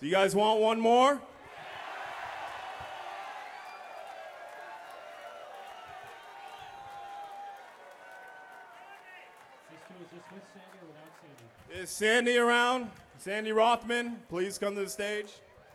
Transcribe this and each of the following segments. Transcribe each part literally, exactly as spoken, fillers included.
Do you guys want one more? Is Sandy around? Sandy Rothman, please come to the stage.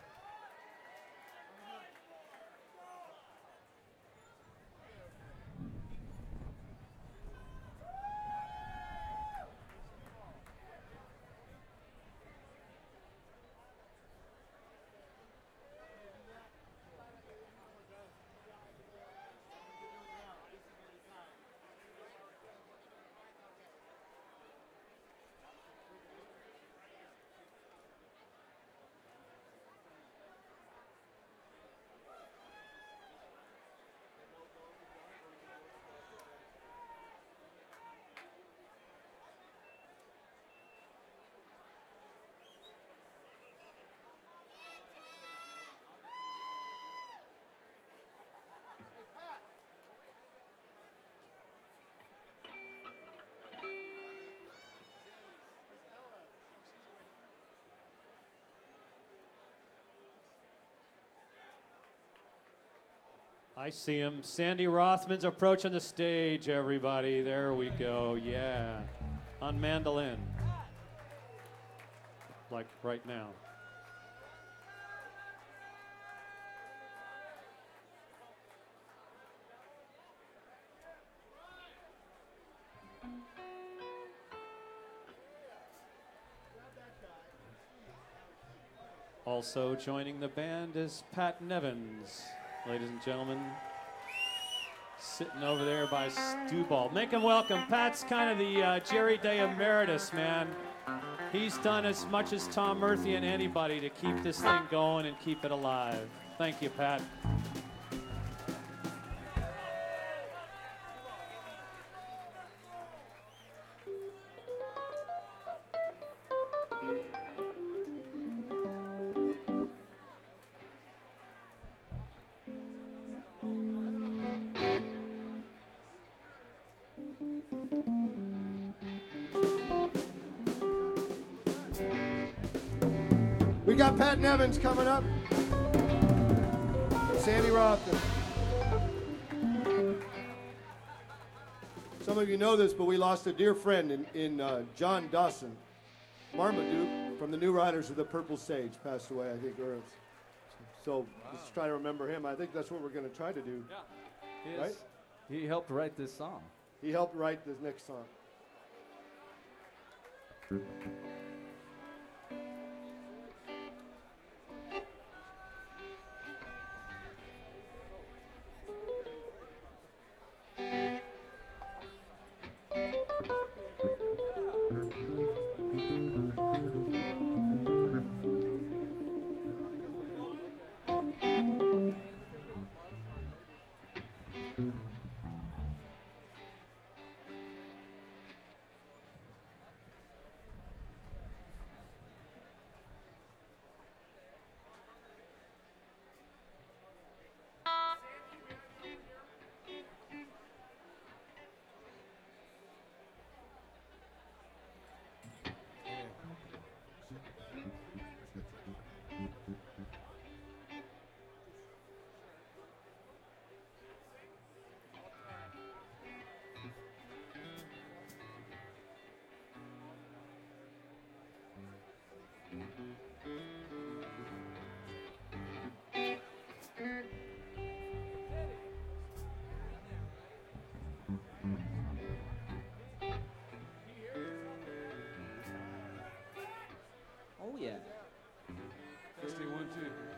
I see him. Sandy Rothman's approaching the stage, everybody. There we go. Yeah. On mandolin. Like right now. Also joining the band is Pat Nevins. Ladies and gentlemen, sitting over there by Stu Ball. Make him welcome. Pat's kind of the uh, Jerry Day emeritus, man. He's done as much as Tom Murphy and anybody to keep this thing going and keep it alive. Thank you, Pat. We got Pat Nevins coming up. Sandy Rothman. Some of you know this, but we lost a dear friend in, in uh, John Dawson. Marmaduke from the New Riders of the Purple Sage passed away, I think. Or, so wow. Let's try to remember him. I think that's what we're going to try to do. Yeah. He is, right? He helped write this song. He helped write this next song. Oh, yeah. Testing one, two.